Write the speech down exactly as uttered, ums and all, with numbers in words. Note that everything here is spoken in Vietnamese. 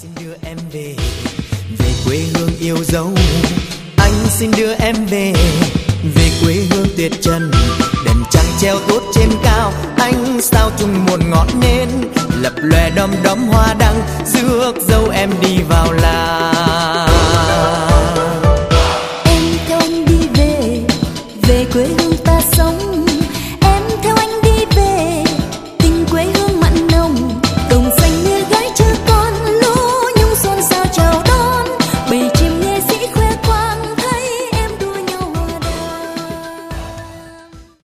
xin đưa em về, về quê hương yêu dấu. Anh xin đưa em về, về quê hương tuyệt trần. Đèn trăng treo tốt trên cao, ánh sao chung một ngọn nến, lập lòe đom đóm hoa đăng, rước dâu em đi vào làng.